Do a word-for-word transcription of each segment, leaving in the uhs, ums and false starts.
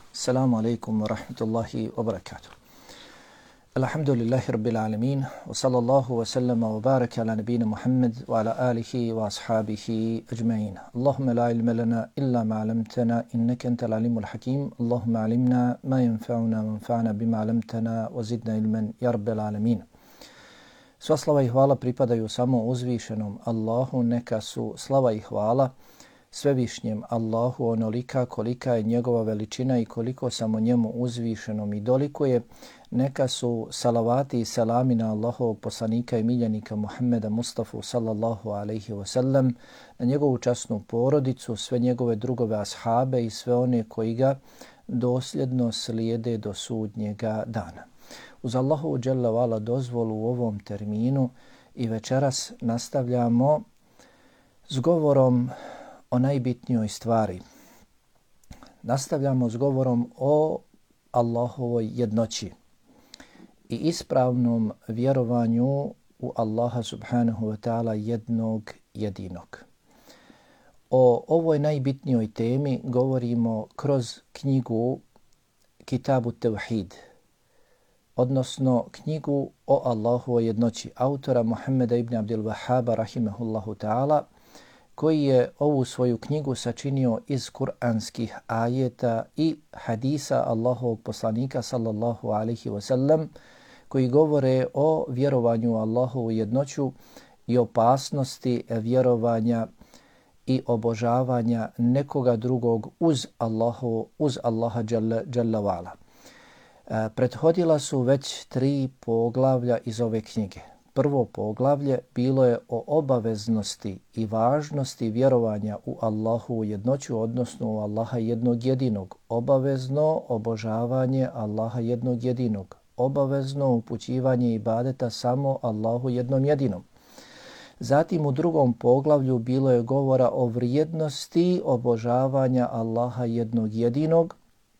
Assalamu alaikum wa rahmatullahi wa barakatuh. Alhamdulillahi rabbil alamin wa sallallahu wa sallama wa baraka ala nabina Muhammad wa ala alihi wa ashabihi ajma'in. Allahumma la ilma lana illa ma 'allamtana innaka antal alimul hakim. Allahumma 'allimna ma yanfa'una wanfa'na bima 'allamtana wa zidna ilman ya rabbil alamin. Sva slava i hvala pripadaju samo uzvišenom Allahu, neka su slava i hvala svevišnjem Allahu onolika kolika je njegova veličina i koliko samo njemu uzvišenom i dolikuje. Neka su salavati i salami na Allahovog poslanika i miljenika Muhammeda Mustafa sallallahu alaihi wa sallam, na njegovu časnu porodicu, sve njegove drugove ashabe i sve one koji ga dosljedno slijede do sudnjega dana. Uz Allahovu dželle vala dozvolu u ovom terminu i večeras nastavljamo s govorom o najbitnijoj stvari. Nastavljamo s govorom o Allahovoj jednoći i ispravnom vjerovanju u Allaha subhanahu wa ta'ala jednog jedinog. O ovoj najbitnijoj temi govorimo kroz knjigu Kitabu Tevhid, odnosno knjigu o Allahovoj jednoći autora Muhammeda ibn Abdul Wahhaba rahimahullahu ta'ala, koji je ovu svoju knjigu sačinio iz kuranskih ajeta i hadisa Allahovog poslanika sallallahu alaihi wa sallam, koji govore o vjerovanju u Allahovu jednoću i opasnosti vjerovanja i obožavanja nekoga drugog uz Allahu, uz Allaha dželle, dželle vala. E, prethodila su već tri poglavlja iz ove knjige. Prvo poglavlje bilo je o obaveznosti i važnosti vjerovanja u Allahu jednoću, odnosno u Allaha jednog jedinog. Obavezno obožavanje Allaha jednog jedinog. Obavezno upućivanje ibadeta samo Allahu jednom jedinom. Zatim u drugom poglavlju bilo je govora o vrijednosti obožavanja Allaha jednog jedinog,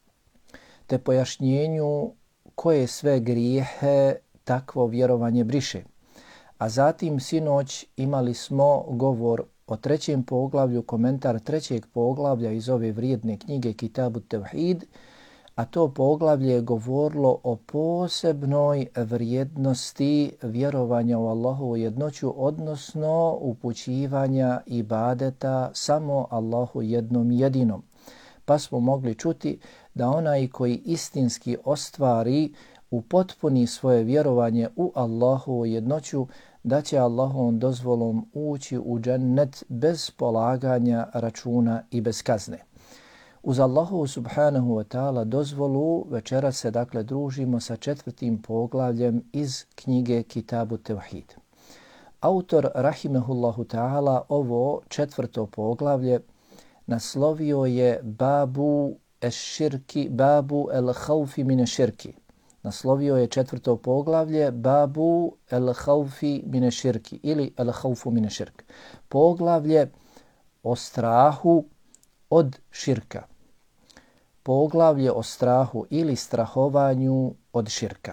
te pojašnjenju koje sve grijehe takvo vjerovanje briše. A zatim sinoć imali smo govor o trećem poglavlju, komentar trećeg poglavlja iz ove vrijedne knjige Kitabu Tevhid, a to poglavlje je govorilo o posebnoj vrijednosti vjerovanja u Allahovu jednoću, odnosno upućivanja ibadeta samo Allahu jednom jedinom. Pa smo mogli čuti da onaj koji istinski ostvari u potpuni svoje vjerovanje u Allahovu jednoću, da će Allahovom dozvolom ući u džennet bez polaganja računa i bez kazne. Uz Allahovu subhanahu wa ta'ala dozvolu večera se dakle družimo sa četvrtim poglavljem iz knjige Kitabu Tevhid. Autor rahimehullahu ta'ala ovo četvrto poglavlje naslovio je Babu eš-širki, Babu el-haufi mine širki. Naslovio je četvrto poglavlje Babu el-haufi mine širki ili el-haufu mine širk. Poglavlje o strahu od širka. Poglavlje o strahu ili strahovanju od širka.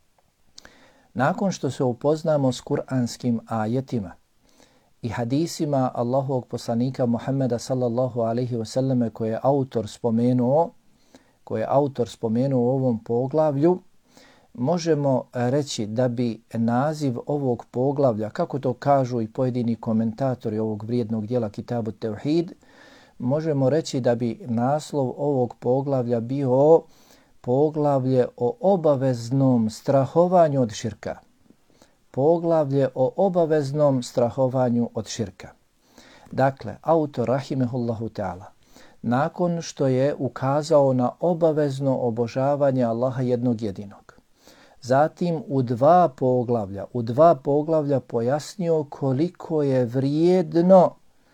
Nakon što se upoznamo s kuranskim ajetima i hadisima Allahovog poslanika Muhammeda sallallahu alaihi wa sallam koje je autor spomenuo, koje je autor spomenuo u ovom poglavlju, možemo reći da bi naziv ovog poglavlja, kako to kažu i pojedini komentatori ovog vrijednog dijela Kitabu Tevhid, možemo reći da bi naslov ovog poglavlja bio poglavlje o obaveznom strahovanju od širka. Poglavlje o obaveznom strahovanju od širka. Dakle, autor rahimehullahu ta'ala, nakon što je ukazao na obavezno obožavanje Allaha jednog jedinog, zatim u dva poglavlja, u dva poglavlja pojasnio koliko je vrijedno,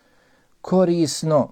korisno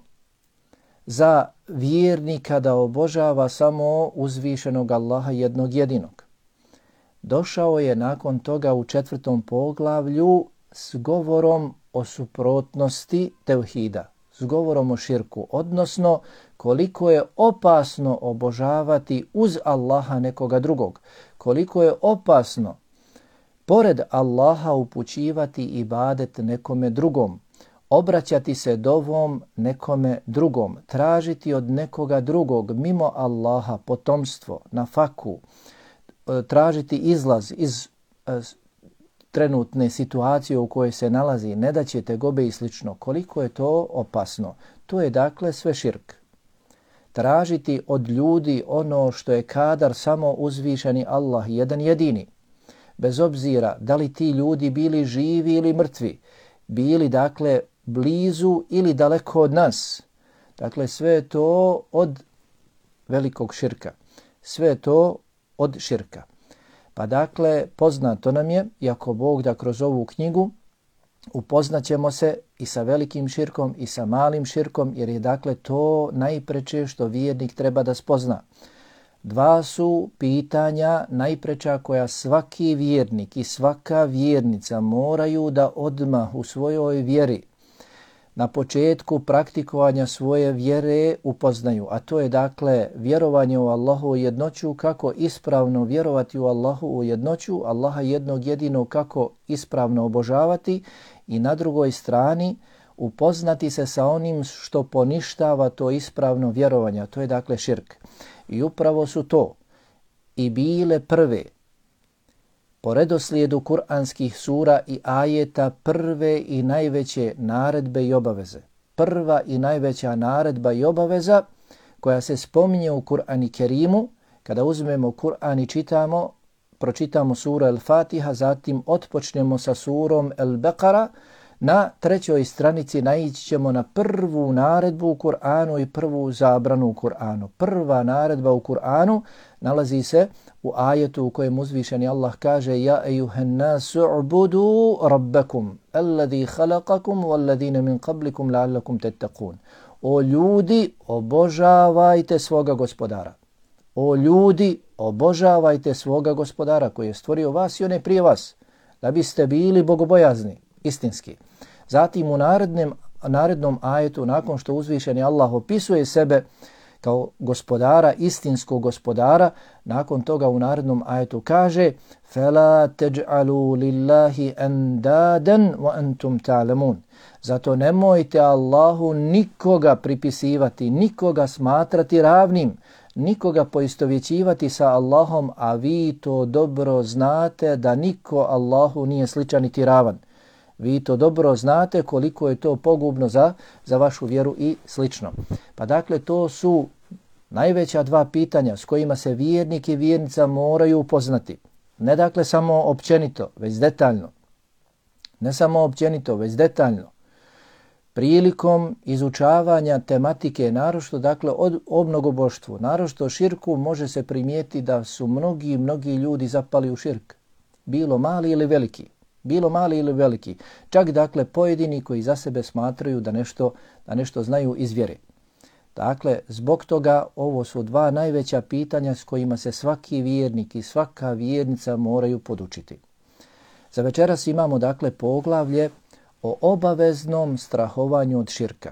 za vjernika da obožava samo uzvišenog Allaha jednog jedinog. Došao je nakon toga u četvrtom poglavlju s govorom o suprotnosti tevhida, s govorom o širku, odnosno koliko je opasno obožavati uz Allaha nekoga drugog, koliko je opasno pored Allaha upućivati ibadet nekome drugom, obraćati se dovom nekome drugom, tražiti od nekoga drugog mimo Allaha potomstvo, nafaku, tražiti izlaz iz trenutne situacije u kojoj se nalazi, ne da će tegobe i slično. Koliko je to opasno? To je dakle sve širk. Tražiti od ljudi ono što je kadar samo uzvišeni Allah, jedan jedini. Bez obzira da li ti ljudi bili živi ili mrtvi, bili dakle blizu ili daleko od nas. Dakle, sve je to od velikog širka. Sve je to od širka. Pa dakle, poznato nam je, iako Bog da kroz ovu knjigu upoznaćemo se i sa velikim širkom i sa malim širkom, jer je dakle to najpreče što vjernik treba da spozna. Dva su pitanja najpreča koja svaki vjernik i svaka vjernica moraju da odmah u svojoj vjeri na početku praktikovanja svoje vjere upoznaju. A to je dakle vjerovanje u Allahu u jednoću, kako ispravno vjerovati u Allahu u jednoću, Allaha jednog jedinog kako ispravno obožavati, i na drugoj strani upoznati se sa onim što poništava to ispravno vjerovanje. A to je dakle širk. I upravo su to i bile prve po redoslijedu kuranskih sura i ajeta prve i najveće naredbe i obaveze. Prva i najveća naredba i obaveza koja se spominje u Kur'anu Kerimu, kada uzmemo Kur'an i čitamo, pročitamo suru El-Fatiha, zatim otpočnemo sa surom El-Beqara, na trećoj stranici naići ćemo na prvu naredbu u Kur'anu i prvu zabranu u Kur'anu. Prva naredba u Kur'anu nalazi se u ajetu u kojem uzvišeni Allah kaže: Ja ejuhen nasu ubudu rabbakum, alladhi khalaqakum walladhina min qablikum la'allakum tattaqun. O ljudi, obožavajte svoga gospodara. O ljudi, obožavajte svoga gospodara koji je stvorio vas i one prije vas, da biste bili bogobojazni, istinski. Zatim u narednem, narednom ajetu, nakon što uzvišeni Allah opisuje sebe kao gospodara, istinskog gospodara, nakon toga u narednom ajetu kaže: فَلَا تَجْعَلُوا لِلَّهِ أَنْدَادًا وَأَنْتُمْ تَعْلَمُونَ. Zato nemojte Allahu nikoga pripisivati, nikoga smatrati ravnim, nikoga poistovjećivati sa Allahom, a vi to dobro znate da niko Allahu nije sličan niti ravan. Vi to dobro znate koliko je to pogubno za, za vašu vjeru i slično. Pa dakle, to su najveća dva pitanja s kojima se vjernik i vjernica moraju upoznati. Ne dakle samo općenito, već detaljno. Ne samo općenito, već detaljno. Prilikom izučavanja tematike, naročito dakle od, o mnogoboštvu, naročito širku, može se primijetiti da su mnogi, mnogi ljudi zapali u širk. Bilo mali ili veliki. Bilo mali ili veliki. Čak dakle pojedini koji za sebe smatraju da nešto, da nešto znaju iz vjere. Dakle, zbog toga ovo su dva najveća pitanja s kojima se svaki vjernik i svaka vjernica moraju podučiti. Za večeras imamo dakle poglavlje o obaveznom strahovanju od širka.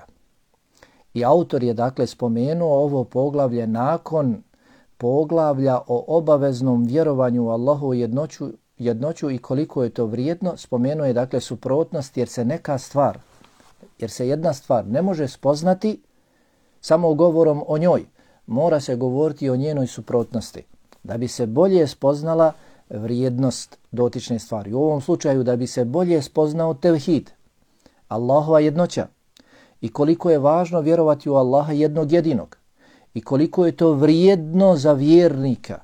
I autor je dakle spomenuo ovo poglavlje nakon poglavlja o obaveznom vjerovanju u Allahu jednoću, jednoću i koliko je to vrijedno. Spomenuo je dakle suprotnost, jer se neka stvar, jer se jedna stvar ne može spoznati samo govorom o njoj. Mora se govoriti o njenoj suprotnosti da bi se bolje spoznala vrijednost dotične stvari. U ovom slučaju da bi se bolje spoznao tevhid, Allahova jednoća, i koliko je važno vjerovati u Allaha jednog jedinog i koliko je to vrijedno za vjernika.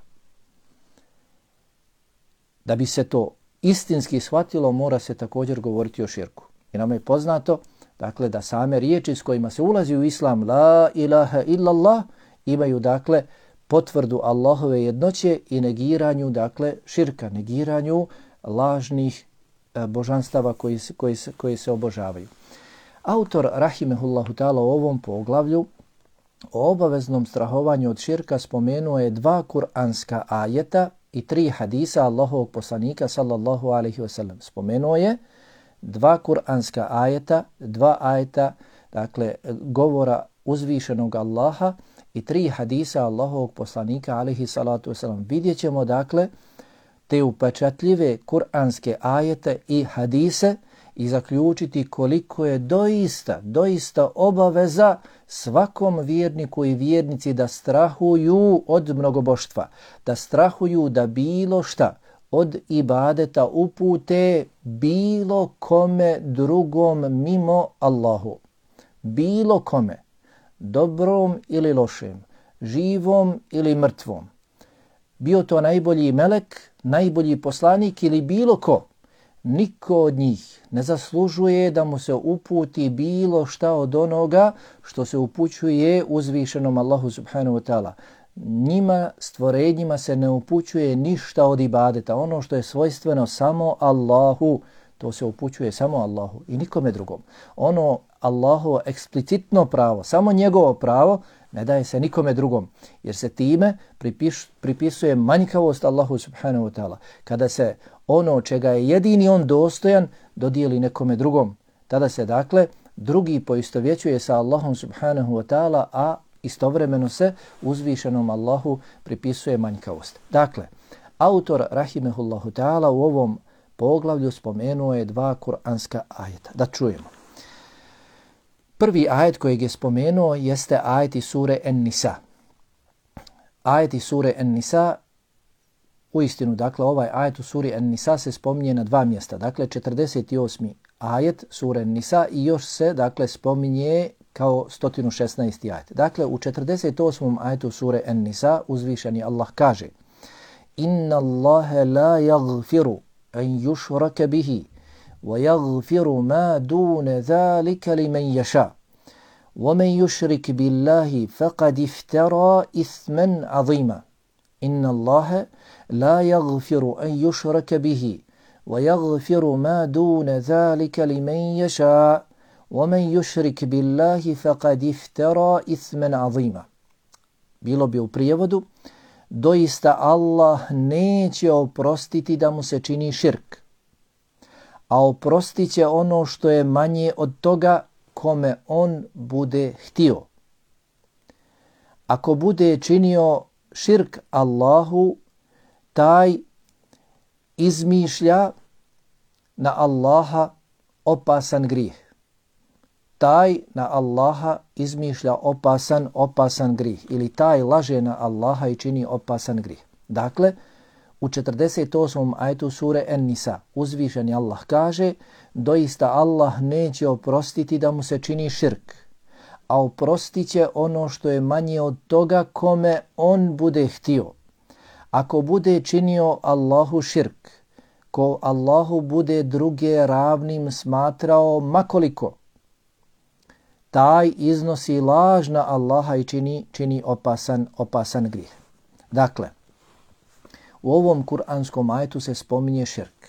Da bi se to istinski shvatilo, mora se također govoriti o širku. I nam je poznato dakle da same riječi s kojima se ulazi u islam, la ilaha illallah, imaju dakle potvrdu Allahove jednoće i negiranju dakle širka, negiranju lažnih e, božanstava koji se, koji, se, koji se obožavaju. Autor rahimehullahu ta'ala u ovom poglavlju o obaveznom strahovanju od širka spomenuo je dva kuranska ajeta i tri hadisa Allahovog poslanika sallallahu alaihi wasallam. Spomenuo je dva kuranska ajeta, dva ajeta, dakle govora uzvišenog Allaha i tri hadisa Allahovog poslanika alaihi salatu wasalam. Vidjet ćemo dakle te upečatljive kuranske ajete i hadise i zaključiti koliko je doista, doista obaveza svakom vjerniku i vjernici da strahuju od mnogoboštva, da strahuju da bilo šta od ibadeta upute bilo kome drugom mimo Allahu. Bilo kome, dobrom ili lošem, živom ili mrtvom. Bio to najbolji melek, najbolji poslanik ili bilo ko. Niko od njih ne zaslužuje da mu se uputi bilo šta od onoga što se upućuje uzvišenom Allahu subhanahu wa ta'ala. Njima, stvorenjima se ne upućuje ništa od ibadeta. Ono što je svojstveno samo Allahu, to se upućuje samo Allahu i nikome drugom. Ono Allahovo eksplicitno pravo, samo njegovo pravo, ne daje se nikome drugom, jer se time pripiš, pripisuje manjkavost Allahu subhanahu wa ta'ala. Kada se ono čega je jedini on dostojan dodijeli nekome drugom, tada se dakle drugi poistovjećuje sa Allahom subhanahu wa ta'ala, a istovremeno se uzvišenom Allahu pripisuje manjkavost. Dakle, autor rahimehullahu ta'ala u ovom poglavlju spomenuo je dva kuranska ajeta. Da čujemo. Prvi ajet kojeg je spomenuo jeste ajet iz sure En-Nisa. Ajet iz sure En-Nisa, uistinu, dakle, ovaj ajet u suri En-Nisa se spominje na dva mjesta. Dakle, četrdeset osmi ajet sure En-Nisa i još se, dakle, spominje kao sto šesnaesti ajet. Dakle, u četrdeset osmom ajetu sure En-Nisa uzvišeni Allah kaže: Inna Allahe la yaghfiru an yushraka bihi وَيَغْفِرُ مَا دُونَ ذَلِكَ لِمَنْ يَشَاءُ وَمَنْ يُشْرِكْ بِاللَّهِ فَقَدِ افْتَرَى إِثْمًا عَظِيمًا إِنَّ اللَّهَ لَا يَغْفِرُ أَنْ يُشْرَكَ بِهِ وَيَغْفِرُ مَا دُونَ ذَلِكَ لِمَنْ يَشَاءُ وَمَنْ يُشْرِكْ بِاللَّهِ فَقَدِ افْتَرَى إِثْمًا عَظِيمًا. Bilo bi u prijevodu: doista Allah neće oprostiti da mu se čini širk, a oprostit će ono što je manje od toga kome on bude htio. Ako bude činio širk Allahu, taj izmišlja na Allaha opasan grijeh. Taj na Allaha izmišlja opasan, opasan grijeh. Ili taj laže na Allaha i čini opasan grijeh. Dakle, u četrdeset osmom ajetu sure En-Nisa uzvišeni Allah kaže: doista Allah neće oprostiti da mu se čini širk, a oprostit će ono što je manje od toga kome on bude htio. Ako bude činio Allahu širk, ko Allahu bude druge ravnim smatrao makoliko, taj iznosi laž na Allaha i čini, čini opasan, opasan grijeh. Dakle, u ovom kuranskom ajetu se spominje širk.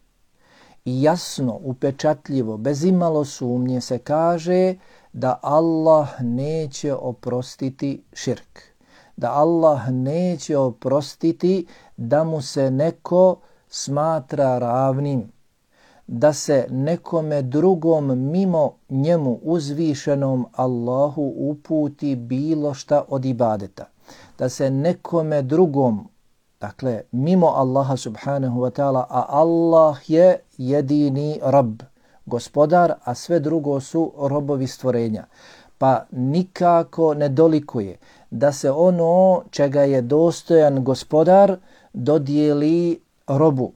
I jasno, upečatljivo, bez imalo sumnje se kaže da Allah neće oprostiti širk. Da Allah neće oprostiti da mu se neko smatra ravnim. Da se nekome drugom mimo njemu uzvišenom Allahu uputi bilo šta od ibadeta. Da se nekome drugom, dakle, mimo Allaha subhanahu wa ta'ala, a Allah je jedini Rabb, gospodar, a sve drugo su robovi stvorenja. Pa nikako ne dolikuje da se ono čega je dostojan gospodar dodijeli robu.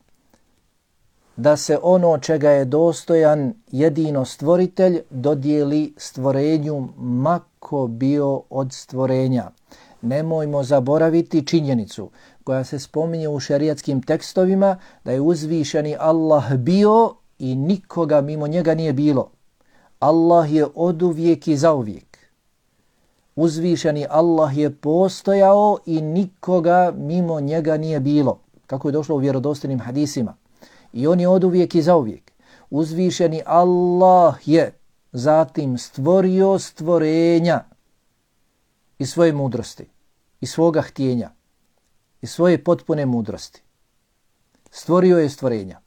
Da se ono čega je dostojan jedino stvoritelj dodijeli stvorenju mako bio od stvorenja. Nemojmo zaboraviti činjenicu koja se spominje u šerijatskim tekstovima da je uzvišeni Allah bio i nikoga mimo njega nije bilo. Allah je oduvijek i zauvijek. Uzvišeni Allah je postojao i nikoga mimo njega nije bilo, kako je došlo u vjerodostojnim hadisima. I on je oduvijek i zauvijek. Uzvišeni Allah je zatim stvorio stvorenja iz svoje mudrosti, iz svoga htjenja, iz svoje potpune mudrosti. Stvorio je stvorenja.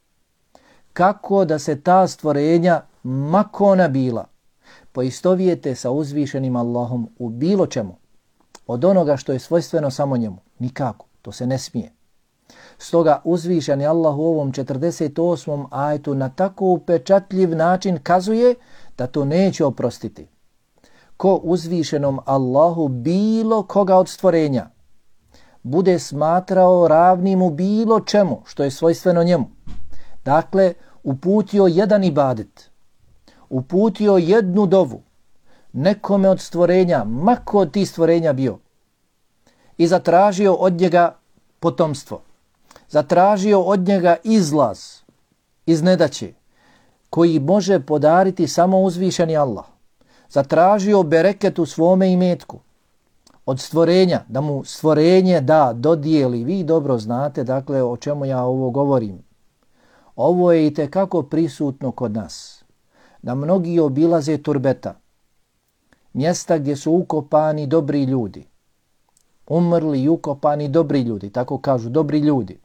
Kako da se ta stvorenja, mako ona bila, poistovijete sa uzvišenim Allahom u bilo čemu, od onoga što je svojstveno samo njemu? Nikako, to se ne smije. Stoga uzvišeni Allah u ovom četrdeset osmom ajetu na tako upečatljiv način kazuje da to neće oprostiti. Ko uzvišenom Allahu bilo koga od stvorenja bude smatrao ravnim u bilo čemu što je svojstveno njemu, dakle uputio jedan ibadet, uputio jednu dovu nekome od stvorenja, mako od tih stvorenja bio, i zatražio od njega potomstvo, zatražio od njega izlaz iz nedaće koji može podariti samo uzvišeni Allah, zatražio bereket u svome imetku od stvorenja, da mu stvorenje da, dodijeli. Vi dobro znate dakle o čemu ja ovo govorim. Ovo je itekako prisutno kod nas. Da mnogi obilaze turbeta, mjesta gdje su ukopani dobri ljudi, umrli i ukopani dobri ljudi, tako kažu, dobri ljudi.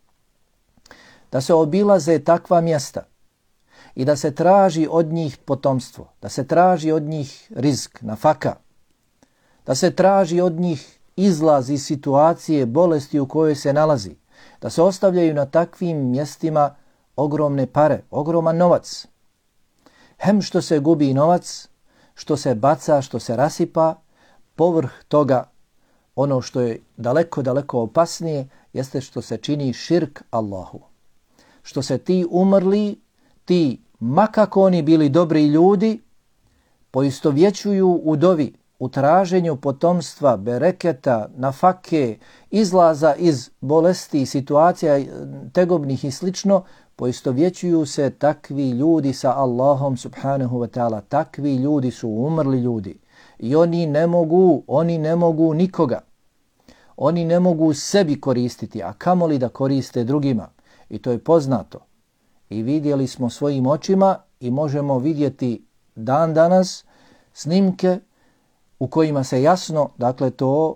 Da se obilaze takva mjesta i da se traži od njih potomstvo, da se traži od njih rizk, nafaka, da se traži od njih izlaz iz situacije bolesti u kojoj se nalazi, da se ostavljaju na takvim mjestima ogromne pare, ogroman novac. Hem što se gubi novac, što se baca, što se rasipa, povrh toga ono što je daleko, daleko opasnije jeste što se čini širk Allahu. Što se ti umrli, ti makako oni bili dobri ljudi, poistovjećuju u dovi, u traženju potomstva, bereketa, nafake, izlaza iz bolesti, situacija tegobnih i slično, poistovjećuju se takvi ljudi sa Allahom subhanahu wa ta'ala. Takvi ljudi su umrli ljudi i oni ne mogu, oni ne mogu nikoga. Oni ne mogu sebi koristiti, a kamoli da koriste drugima. I to je poznato. I vidjeli smo svojim očima i možemo vidjeti dan danas snimke u kojima se jasno, dakle, to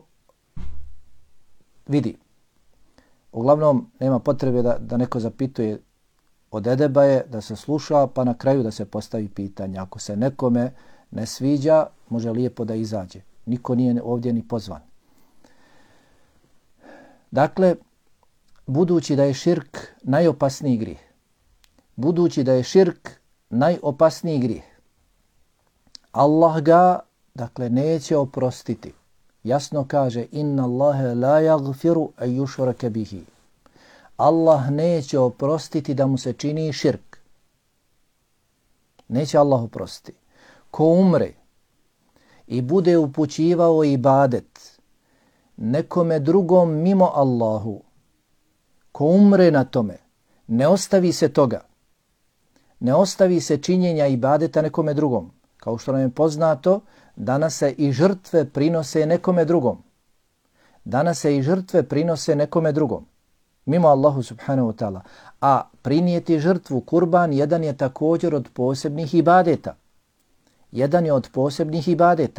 vidi. Uglavnom, nema potrebe da, da neko zapituje od edeba je, da se sluša, pa na kraju da se postavi pitanje. Ako se nekome ne sviđa, može lijepo da izađe. Niko nije ovdje ni pozvan. Dakle, budući da je širk najopasniji grijeh, budući da je širk najopasniji grijeh, Allah ga, dakle, neće oprostiti. Jasno kaže, inna Allahe la yaghfiru an yushraka bihi. Allah neće oprostiti da mu se čini širk. Neće Allah oprostiti. Ko umre i bude upućivao ibadet nekome drugom mimo Allahu, ko umre na tome, ne ostavi se toga, ne ostavi se činjenja ibadeta nekome drugom. Kao što nam je poznato, danas se i žrtve prinose nekome drugom. Danas se i žrtve prinose nekome drugom, mimo Allahu subhanahu wa ta'ala. A prinijeti žrtvu, kurban, jedan je također od posebnih ibadeta. Jedan je od posebnih ibadeta.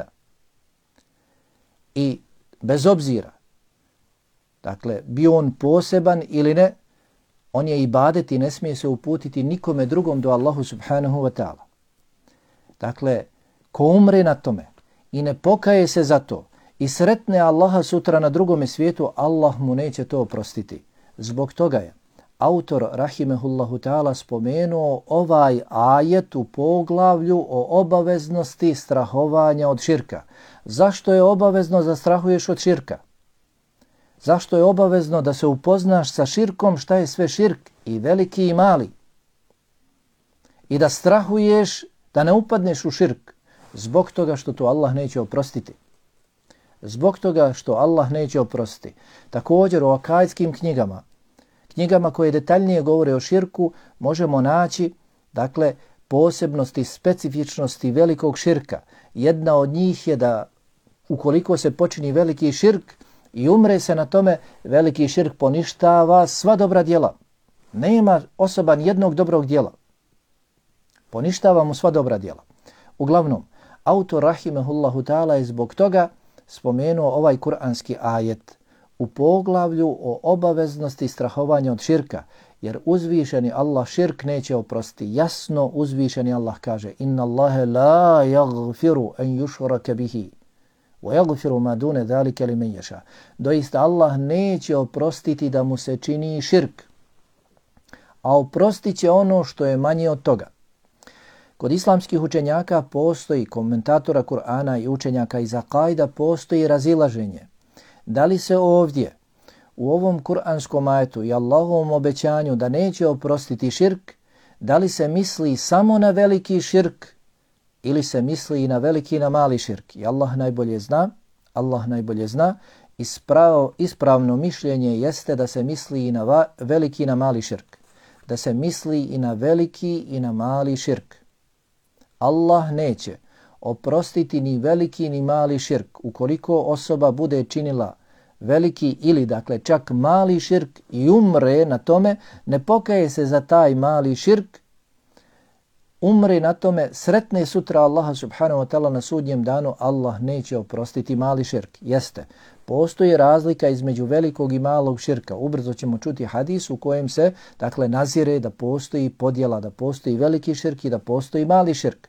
I bez obzira, dakle, bio on poseban ili ne, on je ibadet i ne smije se uputiti nikome drugom do Allahu subhanahu wa ta'ala. Dakle, ko umre na tome i ne pokaje se za to i sretne Allaha sutra na drugome svijetu, Allah mu neće to oprostiti. Zbog toga je autor rahimehullahu ta'ala spomenuo ovaj ajet u poglavlju o obaveznosti strahovanja od širka. Zašto je obavezno da strahuješ od širka? Zašto je obavezno da se upoznaš sa širkom, šta je sve širk, i veliki i mali? I da strahuješ da ne upadneš u širk, zbog toga što to Allah neće oprostiti. Zbog toga što Allah neće oprostiti. Također u akajskim knjigama, knjigama koje detaljnije govore o širku, možemo naći, dakle, posebnosti, specifičnosti velikog širka. Jedna od njih je da ukoliko se počini veliki širk i umre se na tome, veliki širk poništava sva dobra djela. Nema osoba jednog dobrog djela. Poništava mu sva dobra djela. Uglavnom, autor rahimehullahu ta'ala je zbog toga spomenuo ovaj kuranski ajet u poglavlju o obaveznosti strahovanja od širka, jer uzvišeni Allah širk neće oprostiti. Jasno uzvišeni Allah kaže, inna Allahe la yaghfiru an yushraka bihi وَيَغْفِرُ مَا دُونَ ذَلِكَ لِمَنْ يَشَاءُ. Doista Allah neće oprostiti da mu se čini širk, a oprostit će ono što je manje od toga. Kod islamskih učenjaka postoji, komentatora Kur'ana i učenjaka iz akajda, postoji razilaženje. Da li se ovdje u ovom kuranskom ajetu i Allahovom obećanju da neće oprostiti širk, da li se misli samo na veliki širk ili se misli i na veliki i na mali širk? I Allah najbolje zna, Allah najbolje zna. Ispravo, ispravno mišljenje jeste da se misli i na va, veliki i na mali širk. Da se misli i na veliki i na mali širk. Allah neće oprostiti ni veliki ni mali širk ukoliko osoba bude činila veliki ili dakle čak mali širk i umre na tome, ne pokaje se za taj mali širk, umre na tome, sretne sutra Allaha subhanahu wa ta'ala na sudnjem danu, Allah neće oprostiti mali širk. Jeste, postoji razlika između velikog i malog širka. Ubrzo ćemo čuti hadis u kojem se dakle nazire da postoji podjela, da postoji veliki širk i da postoji mali širk.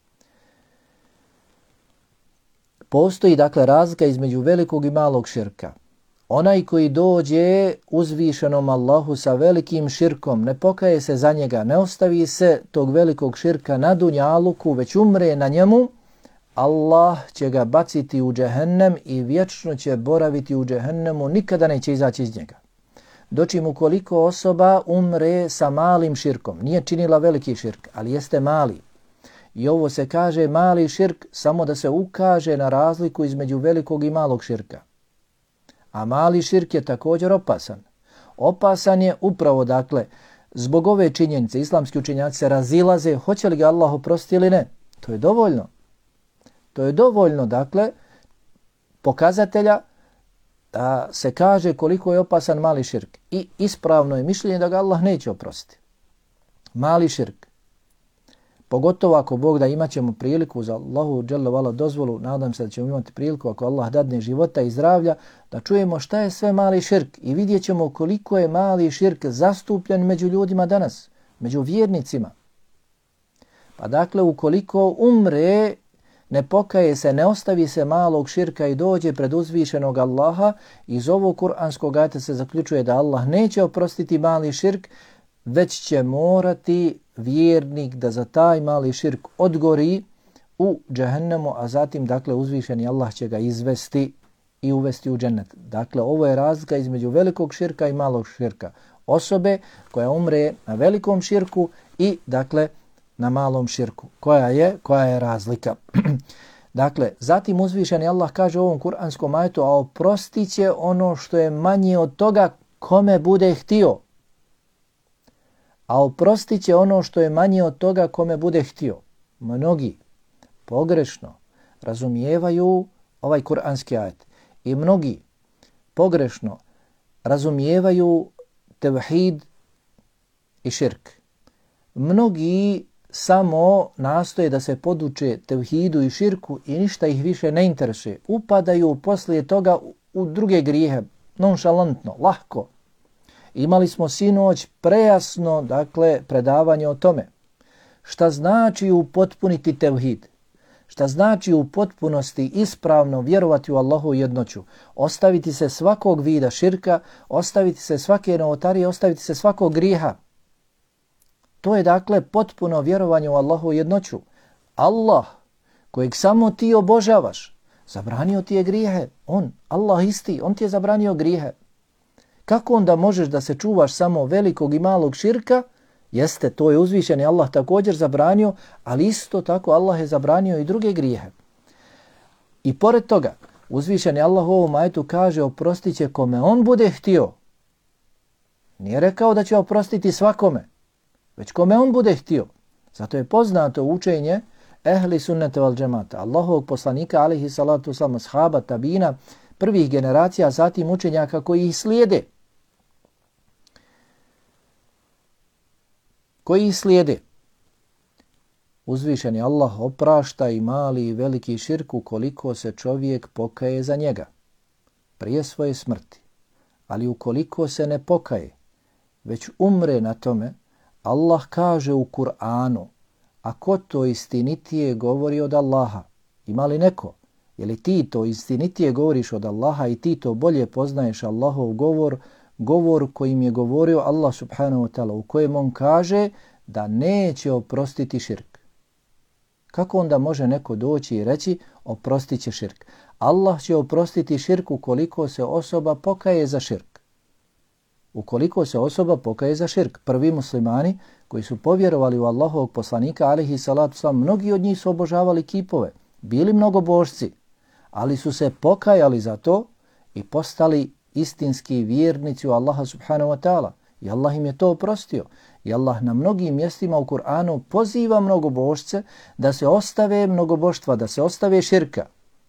Postoji dakle razlika između velikog i malog širka. Onaj koji dođe uzvišenom Allahu sa velikim širkom, ne pokaje se za njega, ne ostavi se tog velikog širka na dunjaluku, već umre na njemu, Allah će ga baciti u džehennem i vječno će boraviti u džehennemu, nikada neće izaći iz njega. Dočim ukoliko osoba umre sa malim širkom, nije činila veliki širk, ali jeste mali. I ovo se kaže mali širk samo da se ukaže na razliku između velikog i malog širka. A mali širk je također opasan. Opasan je upravo dakle zbog ove činjenice. Islamski učenjaci se razilaze hoće li ga Allah oprostiti ili ne. To je dovoljno. To je dovoljno dakle pokazatelja da se kaže koliko je opasan mali širk. I ispravno je mišljenje da ga Allah neće oprostiti. Mali širk. Pogotovo ako Bog da imat ćemo priliku za Allahu dželle vala dozvolu, nadam se da ćemo imati priliku ako Allah dadne života i zdravlja, da čujemo šta je sve mali širk i vidjet ćemo koliko je mali širk zastupljen među ljudima danas, među vjernicima. Pa dakle, ukoliko umre, ne pokaje se, ne ostavi se malog širka i dođe pred uzvišenog Allaha, iz ovog kuranskog ajeta se zaključuje da Allah neće oprostiti mali širk, već će morati vjernik da za taj mali širk odgori u džehennemu, a zatim dakle uzvišeni Allah će ga izvesti i uvesti u džennet. Dakle, ovo je razlika između velikog širka i malog širka. Osobe koja umre na velikom širku i dakle na malom širku. Koja je, koja je razlika? Dakle, zatim uzvišeni Allah kaže u ovom kuranskom ajetu, a oprostit će ono što je manje od toga kome bude htio. A oprostit će ono što je manje od toga kome bude htio. Mnogi pogrešno razumijevaju ovaj kuranski ajet. I mnogi pogrešno razumijevaju tevhid i širk. Mnogi samo nastoje da se poduče tevhidu i širku i ništa ih više ne interesuje. Upadaju poslije toga u druge grijehe, nonšalantno, lahko. Imali smo sinoć prejasno, dakle, predavanje o tome. Šta znači upotpuniti tevhid? Šta znači u potpunosti ispravno vjerovati u Allahu jednoću? Ostaviti se svakog vida širka, ostaviti se svake novotarije, ostaviti se svakog grijeha. To je dakle potpuno vjerovanje u Allahu jednoću. Allah, kojeg samo ti obožavaš, zabranio ti je grijehe. On, Allah isti, on ti je zabranio grijehe. Kako onda možeš da se čuvaš samo velikog i malog širka? Jeste, to je uzvišeni Allah također zabranio, ali isto tako Allah je zabranio i druge grijehe. I pored toga, uzvišeni Allah u ovom ajetu kaže oprostit će kome on bude htio. Nije rekao da će oprostiti svakome, već kome on bude htio. Zato je poznato učenje ehli sunnete val džemata, Allahovog poslanika, alihi salatu wasalam, ashaba, tabina, prvih generacija, zatim učenjaka koji ih slijede. Koji ih slijede. Uzvišeni Allah oprašta i mali i veliki širk ukoliko se čovjek pokaje za njega prije svoje smrti. Ali ukoliko se ne pokaje, već umre na tome, Allah kaže u Kur'anu, a ko to istinitije govori od Allaha? Ima li neko? Je li ti to istinitije govoriš od Allaha i ti to bolje poznaješ Allahov govor, govor kojim je govorio Allah subhanahu wa ta'ala, u kojem on kaže da neće oprostiti širk. Kako onda može neko doći i reći oprostit će širk? Allah će oprostiti širk ukoliko se osoba pokaje za širk. Ukoliko se osoba pokaje za širk. Prvi muslimani koji su povjerovali u Allahovog poslanika, alejhi salatu vesselam, mnogi od njih su obožavali kipove, bili mnogobožci, ali su se pokajali za to i postali istinski vjernici u Allaha subhanahu wa ta'ala. I Allah im je to oprostio. I Allah na mnogim mjestima u Kur'anu poziva mnogobožce da se ostave mnogoboštva, da se ostave širka.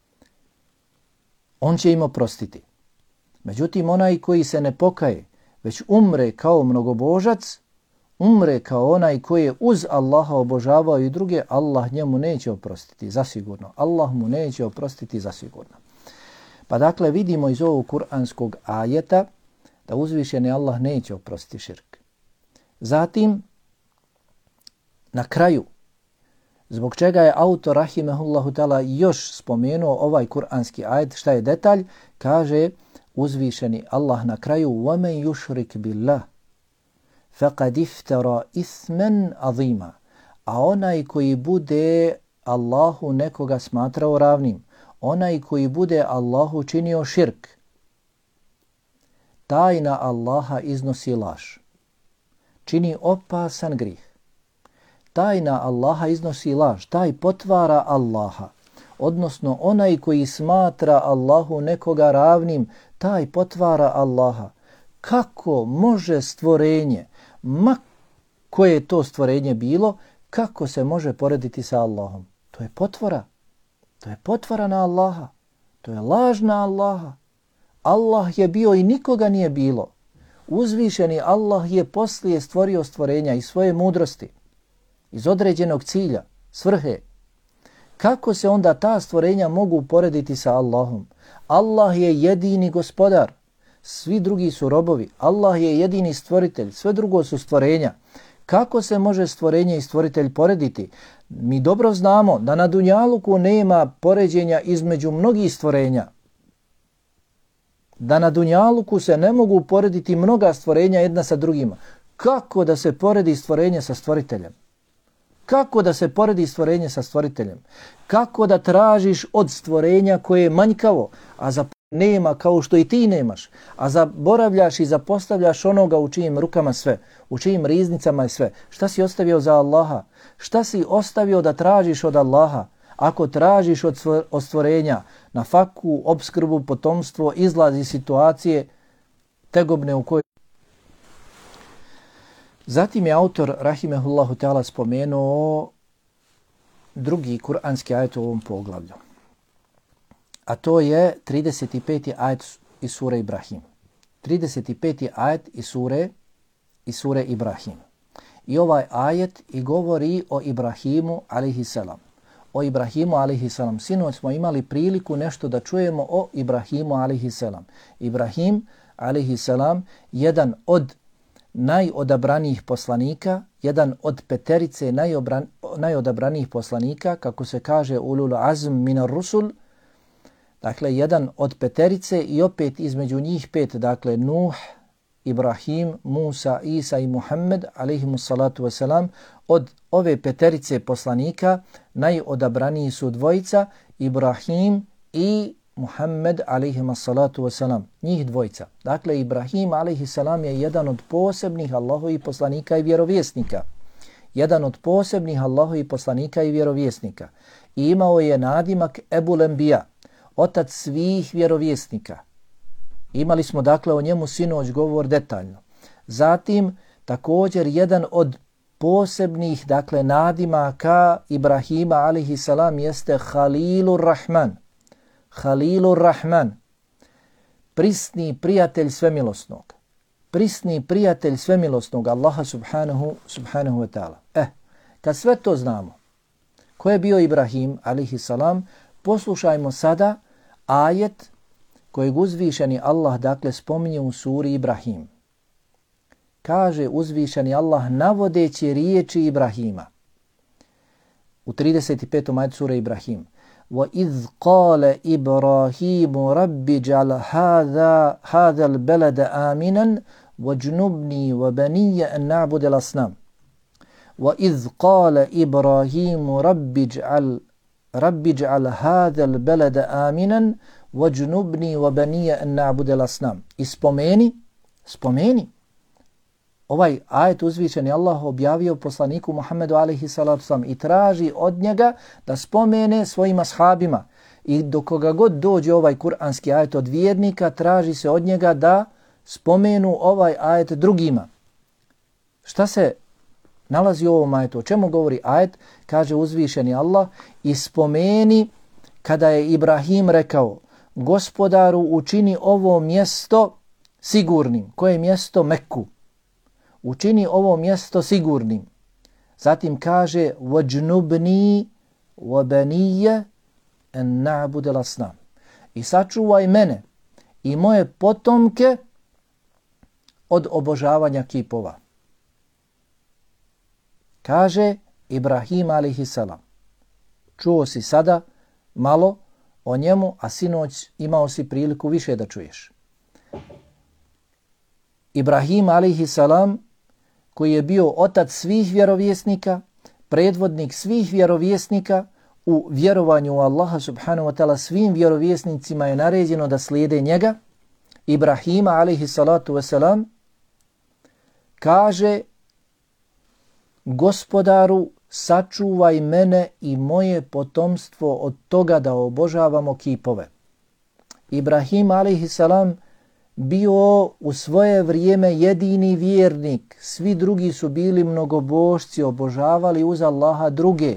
On će im oprostiti. Međutim, onaj koji se ne pokaje, već umre kao mnogobožac, umre kao onaj koji je uz Allaha obožavao i druge, Allah njemu neće oprostiti, zasigurno. Allah mu neće oprostiti, zasigurno. Pa dakle, vidimo iz ovog kuranskog ajeta da uzvišeni Allah neće oprostiti širk. Zatim, na kraju, zbog čega je autor rahimehullahu ta'ala još spomenuo ovaj kuranski ajet, šta je detalj, kaže uzvišeni Allah na kraju وَمَنْ يُشْرِكْ بِاللَّهِ فَقَدْ اِفْتَرَا إِثْمًا عَظِيمًا. A onaj koji bude Allahu nekoga smatrao ravnim, onaj koji bude Allahu činio širk, taj na Allaha iznosi laž, čini opasan grih. Taj na Allaha iznosi laž, taj potvara Allaha. Odnosno onaj koji smatra Allahu nekoga ravnim, taj potvara Allaha. Kako može stvorenje, ma koje je to stvorenje bilo, kako se može porediti sa Allahom? To je potvora. To je potvora na Allaha. To je laž na Allaha. Allah je bio i nikoga nije bilo. Uzvišeni Allah je poslije stvorio stvorenja iz svoje mudrosti, iz određenog cilja, svrhe. Kako se onda ta stvorenja mogu porediti sa Allahom? Allah je jedini gospodar, svi drugi su robovi. Allah je jedini stvoritelj, sve drugo su stvorenja. Kako se može stvorenje i stvoritelj porediti? Mi dobro znamo da na dunjaluku nema poređenja između mnogih stvorenja. Da na dunjaluku se ne mogu porediti mnoga stvorenja jedna sa drugima. Kako da se poredi stvorenje sa stvoriteljem? Kako da se poredi stvorenje sa stvoriteljem? Kako da tražiš od stvorenja koje je manjkavo, a za nema kao što i ti nemaš, a zaboravljaš i zapostavljaš onoga u čijim rukama sve, u čijim riznicama je sve. Šta si ostavio za Allaha? Šta si ostavio da tražiš od Allaha? Ako tražiš od, svor, od stvorenja na faku, obskrbu, potomstvo, izlazi situacije tegobne u kojoj. Zatim je autor rahimehullahu ta'ala spomenuo drugi kuranski ajet u ovom poglavlju. A to je trideset peti ajet iz sure Ibrahim. trideset peti ajet iz sure, iz sure Ibrahim. I ovaj ajet i govori o Ibrahimu alejhi selam. O Ibrahimu alejhi selam. Sinoć smo imali priliku nešto da čujemo o Ibrahimu alejhi selam. Ibrahim alejhi selam, jedan od najodabranijih poslanika, jedan od peterice najobran, najodabranijih poslanika, kako se kaže ulul azm minar rusul. Dakle, jedan od peterice i opet između njih pet, dakle Nuh, Ibrahim, Musa, Isa i Muhammed, alejhimu salatu wasalam. Od ove peterice poslanika najodabraniji su dvojica, Ibrahim i Muhammed, alejhimu salatu wasalam. Njih dvojica. Dakle, Ibrahim, alejhi salam, je jedan od posebnih Allahovih poslanika i vjerovjesnika. Jedan od posebnih Allahovih poslanika i vjerovjesnika. I imao je nadimak Ebul Enbija, otac svih vjerovjesnika. Imali smo dakle o njemu sinoć govor detaljno. Zatim također jedan od posebnih dakle nadimaka Ibrahima alejhi salam jeste Halilur Rahman. Halilur Rahman, prisni prijatelj svemilosnog. Prisni prijatelj svemilosnog Allaha subhanahu, subhanahu wa ta'ala. Eh, kad sve to znamo, ko je bio Ibrahim alejhi salam, poslušajmo sada ajet kojeg uzvišeni Allah dakle spominje u suri Ibrahim. Kaže uzvišeni Allah navodeći riječi Ibrahima u trideset petom ajetu sure Ibrahim. وَإِذْ قَالَ إِبْرَاهِيمُ رَبِّ اجْعَلْ هَذَا هَذَا الْبَلَدَ آمِنًا وَاجْنُبْنِي وَبَنِيَّ أَن نَّعْبُدَ الْأَصْنَامَ وَإِذْ قَالَ إِبْرَاهِيمُ رَبِّ اجْعَلْ رَبِّ اجْعَلْ هَذَا الْبَلَدَ آمِنًا وَاجْنُبْنِي وَبَنِيَّ أَن نَّعْبُدَ الْأَصْنَامَ. I spomeni, spomeni. Ovaj ajet uzvišeni Allah objavio poslaniku Muhammedu alejhi salatu selam i traži od njega da spomene svojim ashabima. I do koga god dođe ovaj kuranski ajet od vjernika, traži se od njega da spomenu ovaj ajet drugima. Šta se nalazi u ovom ajetu? O čemu govori ajet? Kaže uzvišeni Allah: i spomeni kada je Ibrahim rekao: Gospodaru, učini ovo mjesto sigurnim. Koje mjesto? Mekku. Učini ovo mjesto sigurnim. Zatim kaže: وَجْنُبْنِي وَبَنِيَّ أَن نَّعْبُدَ الْأَصْنَامَ. I sačuvaj mene i moje potomke od obožavanja kipova. Kaže Ibrahim alejhi selam. Čuo si sada malo o njemu, a sinoć imao si priliku više da čuješ. Ibrahim alejhi selam, koji je bio otac svih vjerovjesnika, predvodnik svih vjerovjesnika u vjerovanju u Allaha subhanahu wa ta'ala, svim vjerovjesnicima je naređeno da slijede njega. Ibrahima alejhi salatu wasalam kaže: Gospodaru, sačuvaj mene i moje potomstvo od toga da obožavamo kipove. Ibrahim alejhi salam bio u svoje vrijeme jedini vjernik. Svi drugi su bili mnogobožci, obožavali uz Allaha druge.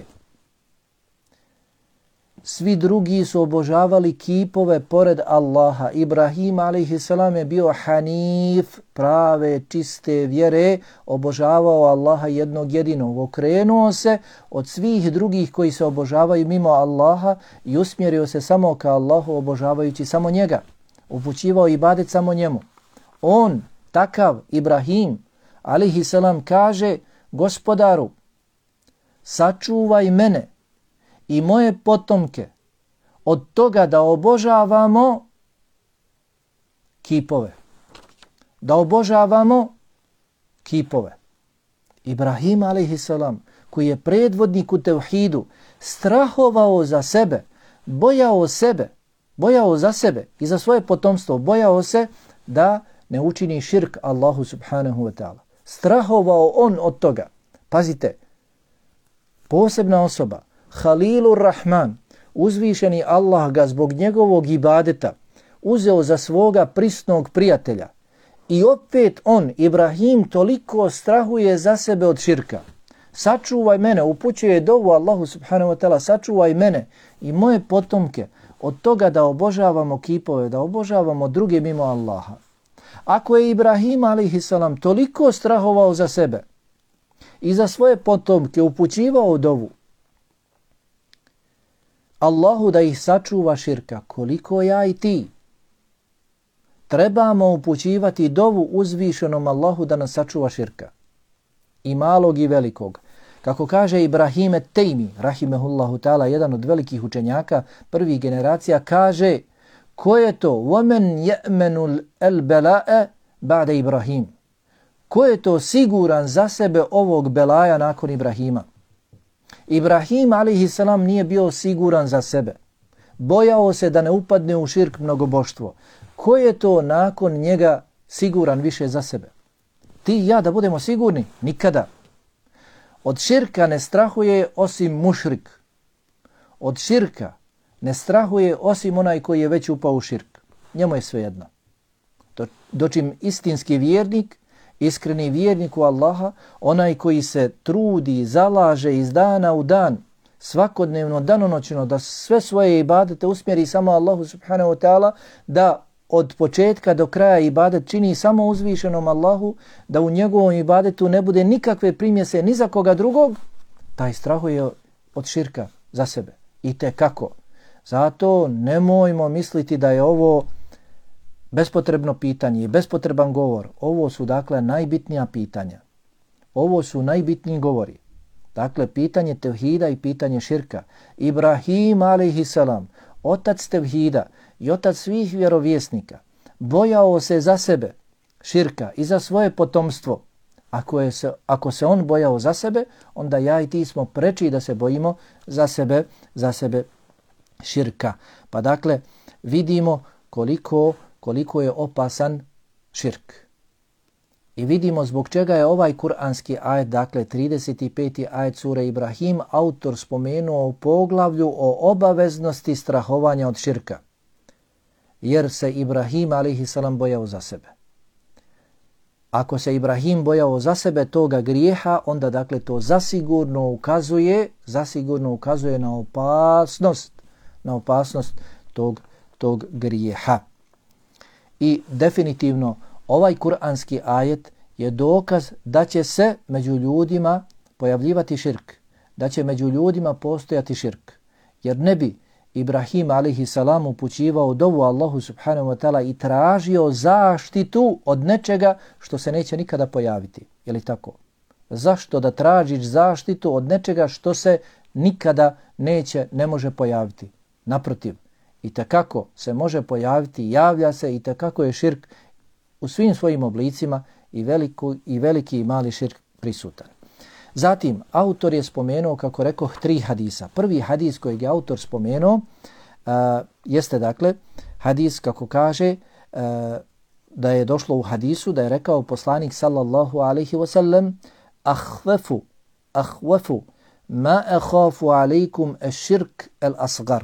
Svi drugi su obožavali kipove pored Allaha. Ibrahim alejhi selam je bio hanif, prave, čiste vjere, obožavao Allaha jednog jedinog. Okrenuo se od svih drugih koji se obožavaju mimo Allaha i usmjerio se samo ka Allahu, obožavajući samo njega. Upućivao ibadet samo njemu. On, takav Ibrahim alejhi selam, kaže: Gospodaru, sačuvaj mene i moje potomke od toga da obožavamo kipove. Da obožavamo kipove. Ibrahim alejhi selam, koji je predvodnik u tevhidu, strahovao za sebe, bojao sebe, bojao za sebe i za svoje potomstvo, bojao se da ne učini širk Allahu subhanahu wa ta'ala. Strahovao on od toga. Pazite, posebna osoba, Halilur Rahman, uzvišeni Allah ga zbog njegovog ibadeta uzeo za svoga prisnog prijatelja. I opet on, Ibrahim, toliko strahuje za sebe od širka. Sačuvaj mene, upućuje dovu Allahu subhanahu wa ta'ala, sačuvaj mene i moje potomke od toga da obožavamo kipove, da obožavamo druge mimo Allaha. Ako je Ibrahim alejhi selam toliko strahovao za sebe i za svoje potomke, upućivao dovu Allahu da ih sačuva širka, koliko ja i ti trebamo upućivati dovu uzvišenom Allahu da nas sačuva širka, i malog i velikog. Kako kaže Ibrahim et-Tejmi, rahimehullahu ta'ala, jedan od velikih učenjaka prvih generacija, kaže: ko je to? وَمَنْ يَأْمَنُ الْبَلَاءَ بَعْدَ Ibrahim. Ko je to siguran za sebe ovog belaja nakon Ibrahima? Ibrahim alejhi selam nije bio siguran za sebe. Bojao se da ne upadne u širk, mnogoboštvo. Ko je to nakon njega siguran više za sebe? Ti i ja da budemo sigurni? Nikada. Od širka ne strahuje osim mušrik. Od širka ne strahuje osim onaj koji je već upao u širk. Njemu je svejedno. Do, dočim istinski vjernik, iskreni vjernik u Allaha, onaj koji se trudi, zalaže iz dana u dan, svakodnevno, danonoćno, da sve svoje ibadete usmjeri samo Allahu subhanahu wa ta'ala, da od početka do kraja ibadet čini samo uzvišenom Allahu, da u njegovom ibadetu ne bude nikakve primjese ni za koga drugog, taj strahuje od širka za sebe. I te kako. Zato nemojmo misliti da je ovo bespotrebno pitanje i bespotreban govor. Ovo su dakle najbitnija pitanja. Ovo su najbitniji govori. Dakle, pitanje tevhida i pitanje širka. Ibrahim alejhiselam, otac tevhida i otac svih vjerovjesnika, bojao se za sebe širka i za svoje potomstvo. Ako, je se, ako se on bojao za sebe, onda ja i ti smo preči da se bojimo za sebe, za sebe širka. Pa dakle, vidimo koliko, koliko je opasan širk. I vidimo zbog čega je ovaj kuranski ajet, dakle trideset peti ajet sure Ibrahim, autor spomenuo u poglavlju o obaveznosti strahovanja od širka. Jer se Ibrahim alejhiselam bojao za sebe. Ako se Ibrahim bojao za sebe toga grijeha, onda dakle to zasigurno ukazuje, zasigurno ukazuje na opasnost, na opasnost tog, tog grijeha. I definitivno ovaj kuranski ajet je dokaz da će se među ljudima pojavljivati širk, da će među ljudima postojati širk. Jer ne bi Ibrahim alejhiselam upućivao dovu Allahu subhanahu wa ta'ala i tražio zaštitu od nečega što se neće nikada pojaviti. Je li tako? Zašto da tražiš zaštitu od nečega što se nikada neće, ne može pojaviti? Naprotiv, i tekako se može pojaviti, javlja se i tekako je širk u svim svojim oblicima i, veliku, i veliki i mali širk prisutan. Zatim, autor je spomenuo, kako rekoh, tri hadisa. Prvi hadis kojeg je autor spomenuo uh, jeste dakle hadis, kako kaže, uh, da je došlo u hadisu, da je rekao poslanik sallallahu alaihi wasallam: ahvafu, ahvafu, ma akhafu alaikum ash-shirk al-asghar.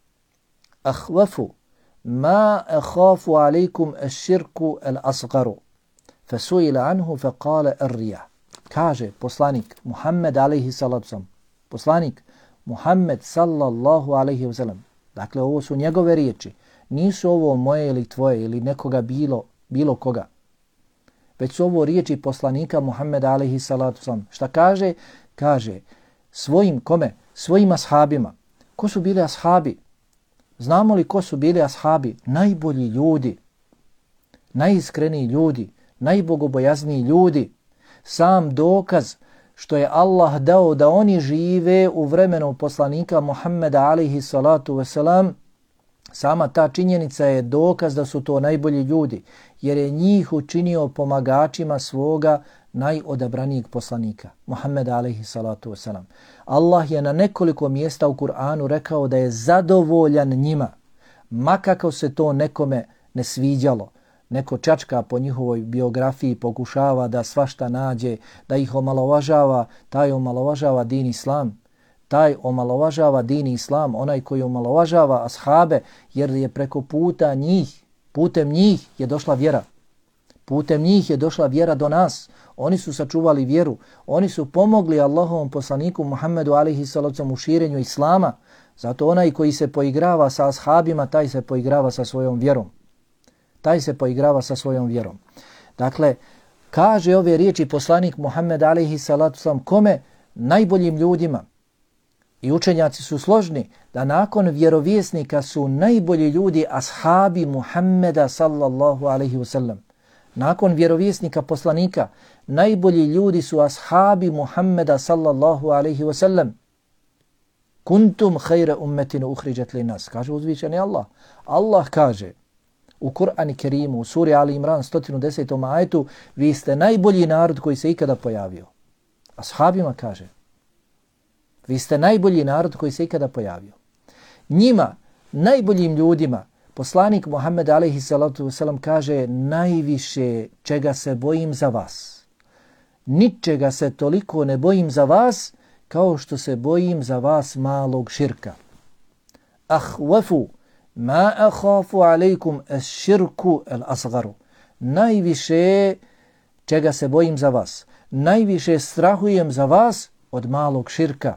Ahvafu, ma akhafu alaikum ash-shirku al-asgharu. Fasuila anhu faqala ar-riya. Kaže poslanik Muhammed alejhi salatu selam, poslanik Muhammed sallallahu alejhi ve sellem. Dakle, ovo su njegove riječi. Nisu ovo moje ili tvoje ili nekoga bilo, bilo koga. Već su ovo riječi poslanika Muhammed alejhi salatu selam. Šta kaže? Kaže svojim kome? Svojim ashabima. Ko su bili ashabi? Znamo li ko su bili ashabi? Najbolji ljudi, najiskreniji ljudi, najbogobojazniji ljudi. Sam dokaz što je Allah dao da oni žive u vremenu poslanika Muhammeda alejhi salatu wasalam, sama ta činjenica je dokaz da su to najbolji ljudi, jer je njih učinio pomagačima svoga najodabranijeg poslanika, Muhammeda alejhi salatu wasalam. Allah je na nekoliko mjesta u Kur'anu rekao da je zadovoljan njima, ma kako se to nekome ne sviđalo. Neko čačka po njihovoj biografiji, pokušava da svašta nađe, da ih omalovažava, taj omalovažava din Islam. Taj omalovažava din Islam, onaj koji omalovažava ashabe, jer je preko puta njih, putem njih je došla vjera. Putem njih je došla vjera do nas. Oni su sačuvali vjeru. Oni su pomogli Allahovom poslaniku Muhammedu alejhi salatu u širenju Islama. Zato onaj koji se poigrava sa ashabima, taj se poigrava sa svojom vjerom. Taj se poigrava sa svojom vjerom. Dakle, kaže ove riječi poslanik Muhammed alejhi salatu selam kome? Najboljim ljudima. I učenjaci su složni da nakon vjerovjesnika su najbolji ljudi ashabi Muhammeda sallallahu alejhi wasallam. Nakon vjerovjesnika poslanika najbolji ljudi su ashabi Muhammeda sallallahu alejhi wasallam. Kuntum khayra ummetin ukhrijat linas. Kaže uzvišeni Allah. Allah kaže u Kur'anu Kerimu, u suri Ali Imran, sto desetom ajetu, vi ste najbolji narod koji se ikada pojavio. Ashabima kaže, vi ste najbolji narod koji se ikada pojavio. Njima, najboljim ljudima, poslanik Muhammed alejhi salatu wasalam kaže, najviše čega se bojim za vas. Ničega se toliko ne bojim za vas, kao što se bojim za vas malog širka. Ahwafu ma akhafu alejkum ash-shirku al-asgharu. Najviše čega se bojim za vas, najviše strahujem za vas od malog širka.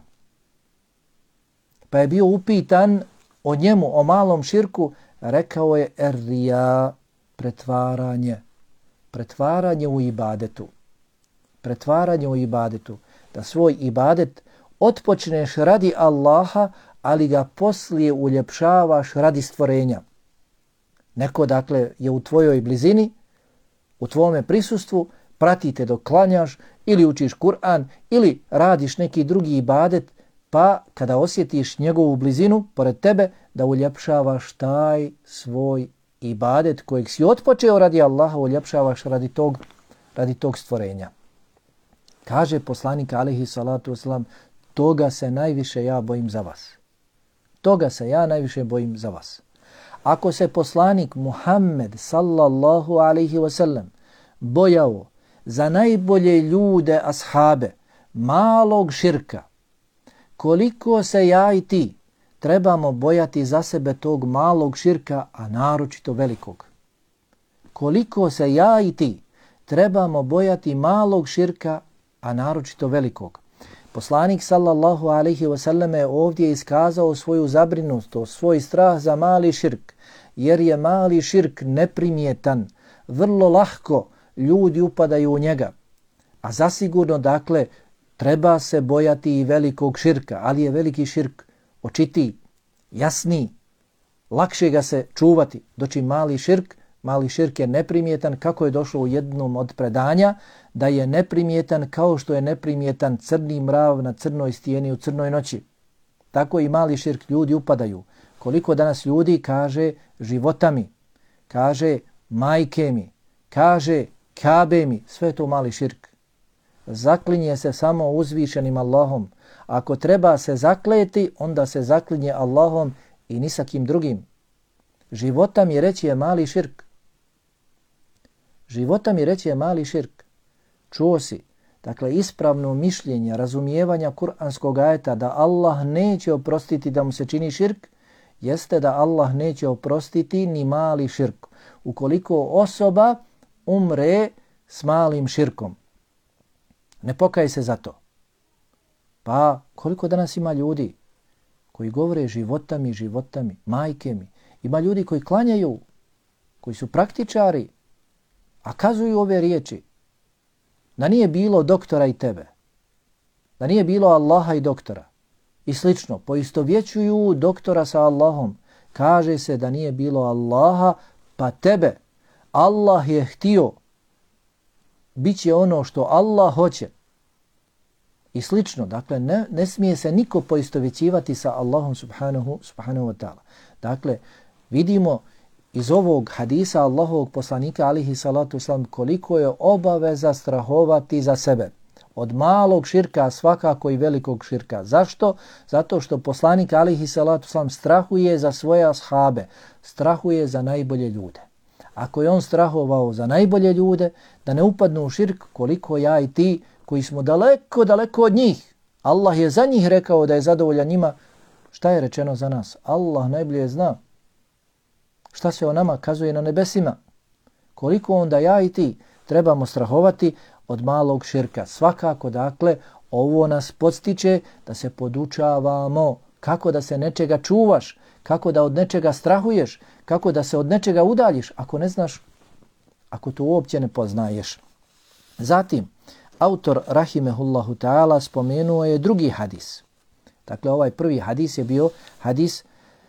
Pa je bio upitan o njemu, o malom širku, rekao je errija, pretvaranje. Pretvaranje u ibadetu. Pretvaranje u ibadetu. Da svoj ibadet otpočneš radi Allaha, ali ga poslije uljepšavaš radi stvorenja. Neko dakle je u tvojoj blizini, u tvome prisustvu, pratite dok klanjaš ili učiš Kur'an ili radiš neki drugi ibadet, pa kada osjetiš njegovu blizinu pored tebe, da uljepšavaš taj svoj ibadet kojeg si otpočeo radi Allaha, uljepšavaš radi tog, radi tog stvorenja. Kaže poslanik alejhi salatu vesselam, toga se najviše ja bojim za vas. Toga se ja najviše bojim za vas. Ako se poslanik Muhammed sallallahu alejhi ve sellem bojao za najbolje ljude, ashabe, malog širka, koliko se ja i ti trebamo bojati za sebe tog malog širka, a naročito velikog. Koliko se ja i ti trebamo bojati malog širka, a naročito velikog. Poslanik sallallahu alejhi ve sellem je ovdje iskazao svoju zabrinutost, svoj strah za mali širk, jer je mali širk neprimjetan, vrlo lahko ljudi upadaju u njega. A zasigurno, dakle, treba se bojati i velikog širka, ali je veliki širk očitiji, jasniji, lakše ga se čuvati, doći mali širk, mali širk je neprimjetan, kako je došlo u jednom od predanja, da je neprimjetan kao što je neprimjetan crni mrav na crnoj stijeni u crnoj noći. Tako i mali širk ljudi upadaju. Koliko danas ljudi kaže života mi, kaže majke mi, kaže Kabe mi, sve je to mali širk. Zaklinje se samo uzvišenim Allahom. Ako treba se zakleti, onda se zaklinje Allahom i ni sa kim drugim. Života mi reći je mali širk. Života mi reći je mali širk. Čuo si, dakle, ispravno mišljenje, razumijevanja kuranskog ajeta da Allah neće oprostiti da mu se čini širk, jeste da Allah neće oprostiti ni mali širk. Ukoliko osoba umre s malim širkom, ne pokaje se za to. Pa koliko danas ima ljudi koji govore života mi, života mi, majke mi. Ima ljudi koji klanjaju, koji su praktičari, a kazuju ove riječi. Da nije bilo doktora i tebe, da nije bilo Allaha i doktora i slično, poistovjećuju doktora sa Allahom. Kaže se da nije bilo Allaha pa tebe. Allah je htio, bit će ono što Allah hoće i slično. Dakle, ne, ne smije se niko poistovjećivati sa Allahom subhanahu, subhanahu wa ta'ala. Dakle, vidimo iz ovog hadisa Allahovog poslanika alihi salatu wasalam koliko je obaveza strahovati za sebe. Od malog širka, svakako i velikog širka. Zašto? Zato što poslanik alihi salatu wasalam strahuje za svoje ashabe, strahuje za najbolje ljude. Ako je on strahovao za najbolje ljude, da ne upadnu u širk, koliko ja i ti koji smo daleko, daleko od njih. Allah je za njih rekao da je zadovoljan njima. Šta je rečeno za nas? Allah najbolje zna. Šta se o nama kazuje na nebesima? Koliko onda ja i ti trebamo strahovati od malog širka? Svakako, dakle, ovo nas podstiče da se podučavamo kako da se nečega čuvaš, kako da od nečega strahuješ, kako da se od nečega udaljiš, ako ne znaš, ako to uopće ne poznaješ. Zatim, autor rahimehullahu ta'ala spomenuo je drugi hadis. Dakle, ovaj prvi hadis je bio hadis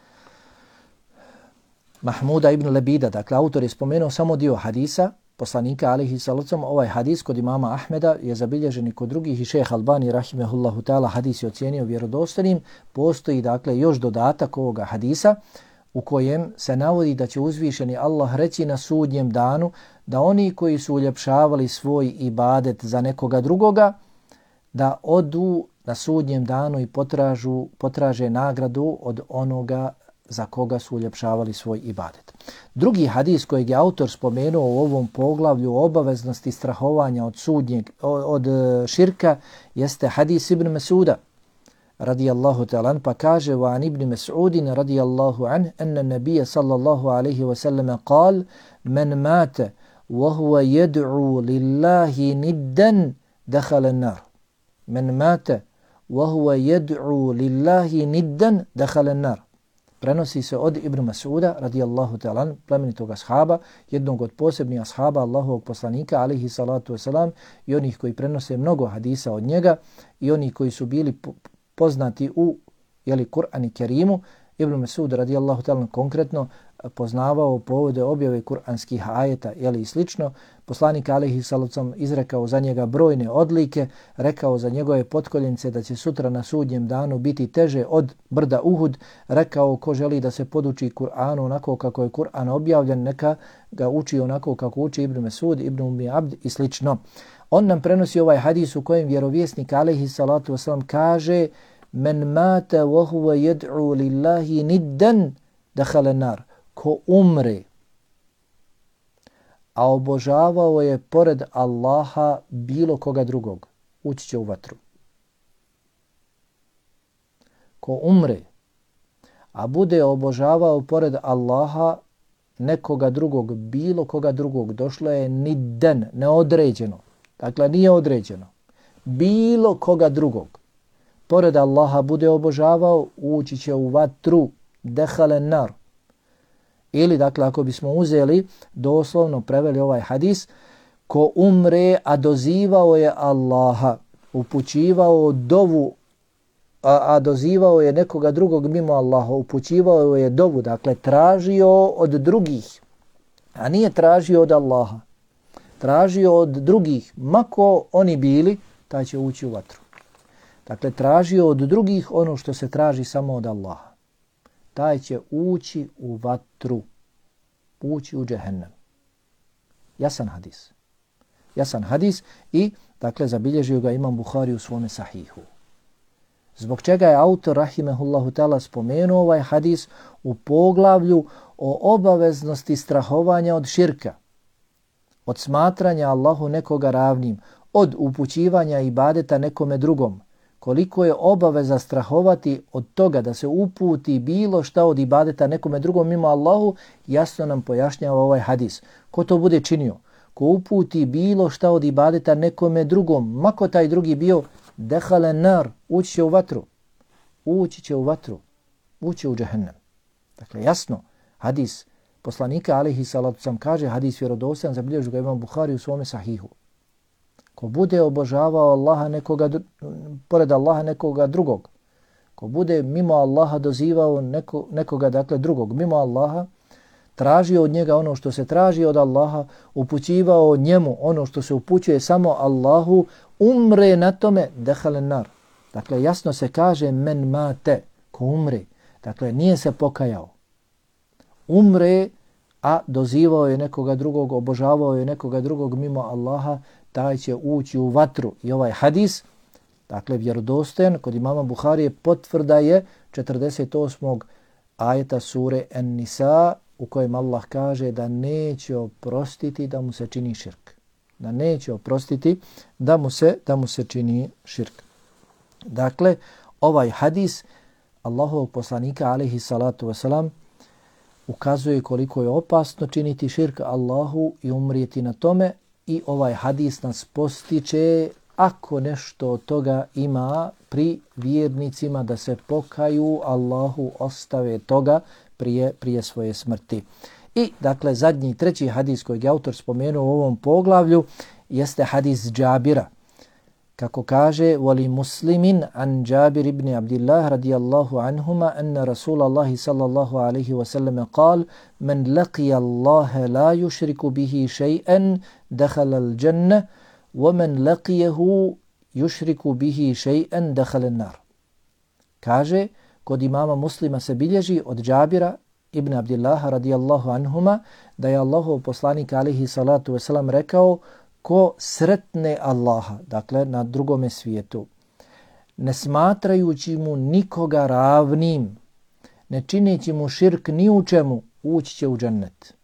Mahmuda ibn Lebida. Dakle, autor je spomenuo samo dio hadisa poslanika alihi salacom. Ovaj hadis kod imama Ahmeda je zabilježen i kod drugih i šejh Albani rahimehullahu ta'ala hadis je ocijenio vjerodostojnim. Postoji, dakle, još dodatak ovoga hadisa u kojem se navodi da će uzvišeni Allah reći na sudnjem danu da oni koji su uljepšavali svoj ibadet za nekoga drugoga, da odu na sudnjem danu i potražu, potraže nagradu od onoga za koga su uljepšavali svoj ibadet. Drugi hadis kojeg je autor spomenuo u ovom poglavlju o obaveznosti strahovanja od sudnjeg, od širka, jeste hadis Ibn Mesuda radijallahu ta'ala, pa kaže wa an Ibn Mes'udin radijallahu an anna nabiyya sallallahu alayhi wa sallam qal man mata wa huwa yad'u lillahi niddan dakhala an-nar. Man mata wa huwa yad'u lillahi niddan dakhala an-nar. Prenosi se od Ibn Mas'uda radijallahu ta'ala, plemenitog ashaba, jednog od posebnih ashaba Allahovog poslanika alihi salatu wasalam, i onih koji prenose mnogo hadisa od njega i onih koji su bili poznati u jeli, Kur'an i Kerimu, Ibn Mesud radijallahu ta'ala konkretno poznavao povode objave kuranskih ajeta jeli i slično, poslanik alejhi salatu izrekao za njega brojne odlike, rekao za njegove potkoljence da će sutra na sudnjem danu biti teže od brda Uhud, rekao ko želi da se poduči Kur'anu onako kako je Kur'an objavljen, neka ga uči onako kako uči Ibn Mesud, Ibn Umi Abd i slično. On nam prenosi ovaj hadis u kojem vjerovjesnik alejhi salatu vesselam kaže: men mata wa huwa yad'u lillahi niddan dakhala nar. Ko umre, a obožavao je pored Allaha bilo koga drugog, ući će u vatru. Ko umre, a bude obožavao pored Allaha nekoga drugog, bilo koga drugog, došlo je nidden, neodređeno. Dakle, nije određeno. Bilo koga drugog, pored Allaha bude obožavao, ući će u vatru, dehale nar. Ili, dakle, ako bismo uzeli, doslovno preveli ovaj hadis, ko umre, a dozivao je Allaha, upućivao dovu, a, a dozivao je nekoga drugog mimo Allaha, upućivao je dovu, dakle, tražio od drugih, a nije tražio od Allaha, tražio od drugih, mako oni bili, taj će ući u vatru. Dakle, tražio od drugih ono što se traži samo od Allaha, taj će ući u vatru, ući u džehennem. Jasan hadis. Jasan hadis i, dakle, zabilježio ga Imam Buhari u svome sahihu. Zbog čega je autor, rahimehullahu ta'ala, spomenuo ovaj hadis u poglavlju o obaveznosti strahovanja od širka, od smatranja Allahu nekoga ravnim, od upućivanja ibadeta nekome drugom. Koliko je obaveza strahovati od toga da se uputi bilo šta od ibadeta nekome drugom mimo Allahu, jasno nam pojašnjava ovaj hadis. Ko to bude činio, ko uputi bilo šta od ibadeta nekome drugom, mako taj drugi bio, dehale nar, ući će u vatru, ući će u vatru, ući u džehennem. Dakle, jasno, hadis poslanika alejhi salatu sam kaže, hadis vjerodostojan, zabilježio ga Imam Buhari u svome sahihu. Ko bude obožavao Allaha nekoga, pored Allaha nekoga drugog, ko bude mimo Allaha dozivao neko, nekoga dakle drugog, mimo Allaha, tražio od njega ono što se traži od Allaha, upućivao njemu ono što se upućuje samo Allahu, umre na tome, dehale nar. Dakle, jasno se kaže men mate, ko umre. Dakle, nije se pokajao. Umre, a dozivao je nekoga drugog, obožavao je nekoga drugog mimo Allaha, taj će ući u vatru. I ovaj hadis, dakle, vjerodostojan, kod imama Buharije potvrda je četrdeset osmog ajeta sure An-Nisa, u kojem Allah kaže da neće oprostiti da mu se čini širk. Da neće oprostiti da mu se, da mu se čini širk. Dakle, ovaj hadis Allahovog poslanika alejhi salatu wasalam ukazuje koliko je opasno činiti širk Allahu i umrijeti na tome, i ovaj hadis nas postiče ako nešto od toga ima pri vjernicima da se pokaju Allahu, ostave toga prije, prije svoje smrti. I dakle zadnji, treći hadis kojeg je autor spomenuo u ovom poglavlju jeste hadis Džabira. Kako kaže, voli muslimin an Džabir ibn Abdillah radijallahu anhuma anna Rasulallahi sallallahu alaihi wasallam qal man laqija Allahe la yushriku bihi še'en dakhala al-jannah wa man laqijahu yushriku bihi še'en dakhala an-nar. Kaže, kod imama Muslima se bilježi od Džabira ibn Abdillaha radijallahu anhuma da je Allahov poslanik alaihi salatu wasalam rekao: ko sretne Allaha, dakle na drugome svijetu, ne smatrajući mu nikoga ravnim, ne čineći mu širk ni u čemu, ući će u džennet.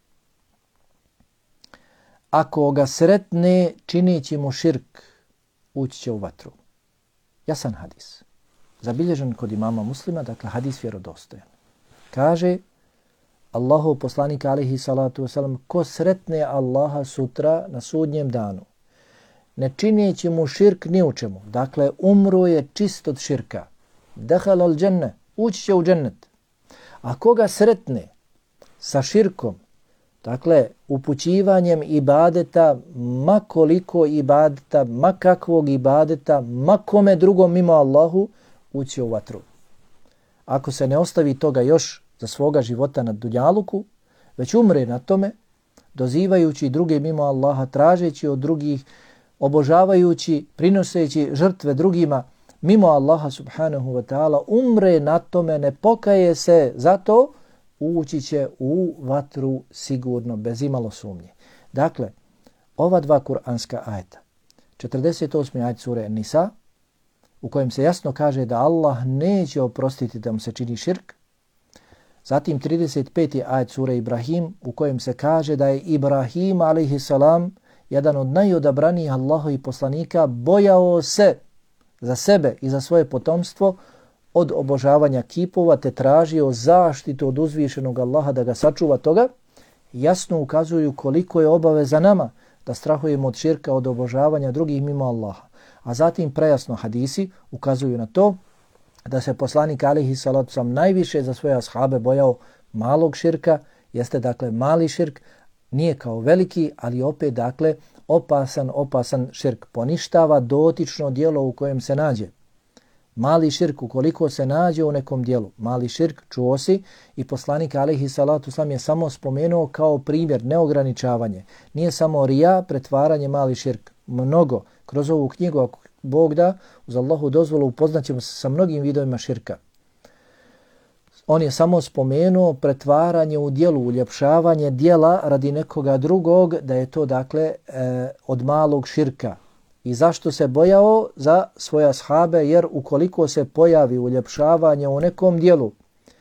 Ako ga sretne čineći mu širk, ući će u vatru. Jasan hadis. Zabilježen kod imama Muslima, dakle hadis vjerodostojan. Kaže Allahov poslanik alejhi salatu wasalam, ko sretne Allaha sutra na sudnjem danu, ne čineći mu širk ni u čemu, dakle umro je čist od širka, dehal al dženne, ući će u džennet. A koga sretne sa širkom, dakle upućivanjem ibadeta, ma koliko ibadeta, ma kakvog ibadeta, ma kome drugom mimo Allahu, ući u vatru. ako se ne ostavi toga još za svoga života na dunjaluku, već umre na tome, dozivajući druge mimo Allaha, tražeći od drugih, obožavajući, prinoseći žrtve drugima mimo Allaha subhanahu wa ta'ala, umre na tome, ne pokaje se, zato ući će u vatru sigurno, bez imalo sumnje. Dakle, ova dva kuranska ajeta, četrdeset osmi ajet sure Nisa, u kojem se jasno kaže da Allah neće oprostiti da mu se čini širk, zatim trideset peti ajet sure Ibrahim, u kojem se kaže da je Ibrahim alejhi salam, jedan od najodabranijih Allahovih poslanika, bojao se za sebe i za svoje potomstvo od obožavanja kipova, te tražio zaštitu od uzvišenog Allaha da ga sačuva toga, jasno ukazuju koliko je obaveza nama da strahujemo od širka, od obožavanja drugih mimo Allaha. A zatim prejasno hadisi ukazuju na to da se poslanik alejhi salatu sam najviše za svoje ashabe bojao malog širka, jeste dakle mali širk, nije kao veliki, ali opet dakle opasan, opasan širk, poništava dotično djelo u kojem se nađe. Mali širk ukoliko se nađe u nekom djelu, mali širk, čuo si, i poslanik alejhi salatu sam je samo spomenuo kao primjer, neograničavanje. Nije samo rija, pretvaranje, mali širk. Mnogo, kroz ovu knjigu, ako Bog da, uz Allahu dozvolu, upoznaćemo se sa mnogim vidovima širka. On je samo spomenuo pretvaranje u djelu, uljepšavanje djela radi nekoga drugog, da je to dakle e, od malog širka. I zašto se bojao? Za svoje ashabe, jer ukoliko se pojavi uljepšavanje u nekom djelu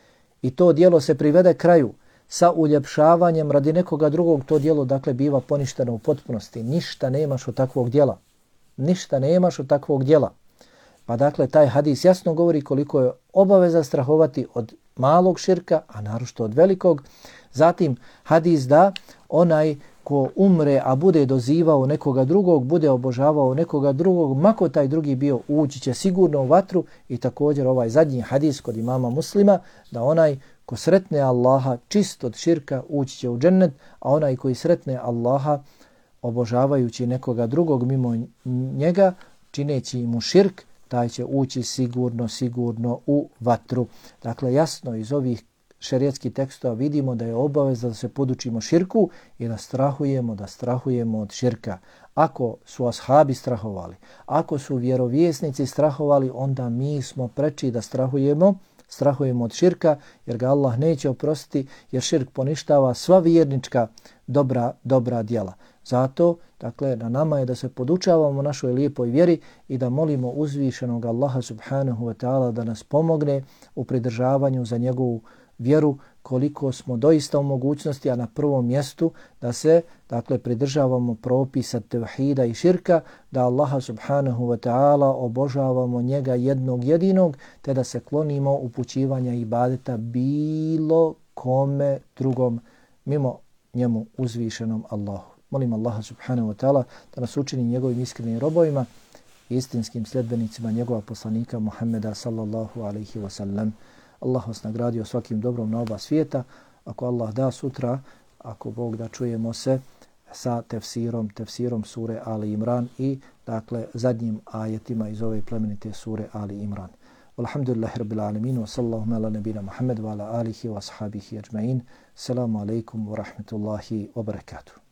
i to djelo se privede kraju sa uljepšavanjem radi nekoga drugog, to djelo dakle biva poništeno u potpunosti. Ništa nemaš od takvog djela. Ništa nemaš od takvog djela. Pa dakle taj hadis jasno govori koliko je obaveza strahovati od malog širka, a naročito od velikog. Zatim hadis da onaj ko umre, a bude dozivao nekoga drugog, bude obožavao nekoga drugog, mako taj drugi bio, ući će sigurno u vatru. I također ovaj zadnji hadis kod imama Muslima, da onaj ko sretne Allaha čist od širka, ući će u džennet, a onaj koji sretne Allaha obožavajući nekoga drugog mimo njega, čineći mu širk, taj će ući sigurno, sigurno u vatru. Dakle, jasno iz ovih šerijetskih tekstova vidimo da je obaveza da se podučimo širku i da strahujemo, da strahujemo od širka. Ako su ashabi strahovali, ako su vjerovjesnici strahovali, onda mi smo preči da strahujemo, strahujemo od širka, jer ga Allah neće oprostiti, jer širk poništava sva vjernička dobra, dobra djela. Zato, dakle, na nama je da se podučavamo našoj lijepoj vjeri i da molimo uzvišenog Allaha subhanahu wa ta'ala da nas pomogne u pridržavanju za njegovu vjeru koliko smo doista u mogućnosti, a na prvom mjestu da se dakle pridržavamo propisa tevhida i širka, da Allaha subhanahu wa ta'ala obožavamo njega jednog jedinog, te da se klonimo upućivanja ibadeta bilo kome drugom mimo njemu uzvišenom Allahu. Molim Allaha subhanahu wa ta'ala da nas učini njegovim iskrenim robovima i istinskim sljedbenicima njegova poslanika Muhammeda sallallahu alaihi wa sallam. Allah vas nagradio svakim dobrom na oba svijeta. Ako Allah da, sutra, ako Bog da, čujemo se sa tefsirom, tefsirom sure Ali Imran i dakle zadnjim ajetima iz ove plemenite sure Ali Imran. Alhamdulillahi rabbil alamin, wa sallallahu ala nabina Muhammad wa ala alihi wa ashabihi ajma'in. Assalamu alaikum wa rahmatullahi wa barakatuh.